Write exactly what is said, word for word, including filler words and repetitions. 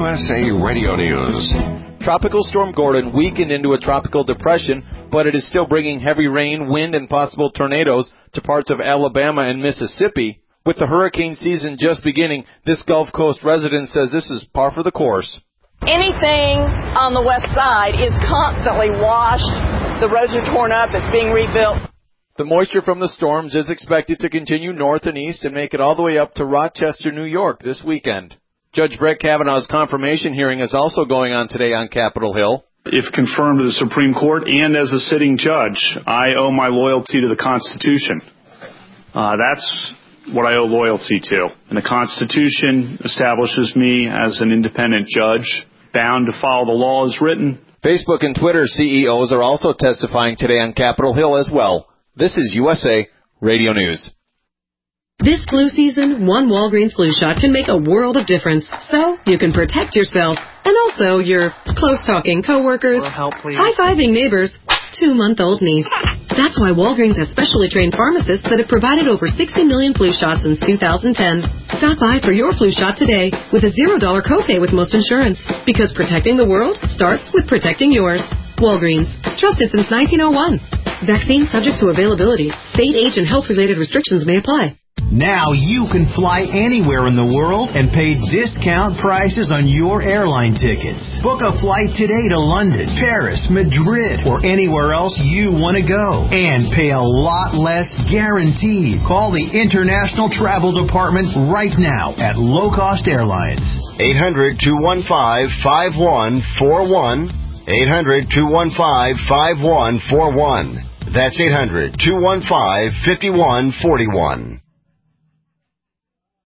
U S A Radio News. Tropical Storm Gordon weakened into a tropical depression, but it is still bringing heavy rain, wind, and possible tornadoes to parts of Alabama and Mississippi. With the hurricane season just beginning, this Gulf Coast resident says this is par for the course. Anything on the west side is constantly washed. The roads are torn up. It's being rebuilt. The moisture from the storms is expected to continue north and east and make it all the way up to Rochester, New York this weekend. Judge Brett Kavanaugh's confirmation hearing is also going on today on Capitol Hill. If confirmed to the Supreme Court and as a sitting judge, I owe my loyalty to the Constitution. Uh, that's what I owe loyalty to. And the Constitution establishes me as an independent judge, bound to follow the law as written. Facebook and Twitter C E Os are also testifying today on Capitol Hill as well. This is U S A Radio News. This flu season, one Walgreens flu shot can make a world of difference. So you can protect yourself and also your close-talking coworkers, high-fiving neighbors, two-month-old niece. That's why Walgreens has specially trained pharmacists that have provided over sixty million flu shots since two thousand ten. Stop by for your flu shot today with a zero dollar copay with most insurance. Because protecting the world starts with protecting yours. Walgreens. Trusted since nineteen oh one. Vaccine subject to availability. State, age, and health-related restrictions may apply. Now you can fly anywhere in the world and pay discount prices on your airline tickets. Book a flight today to London, Paris, Madrid, or anywhere else you want to go. And pay a lot less guaranteed. Call the International Travel Department right now at Low Cost Airlines. eight hundred, two one five, five one four one. eight hundred, two one five, five one four one. That's eight hundred, two one five, five one four one.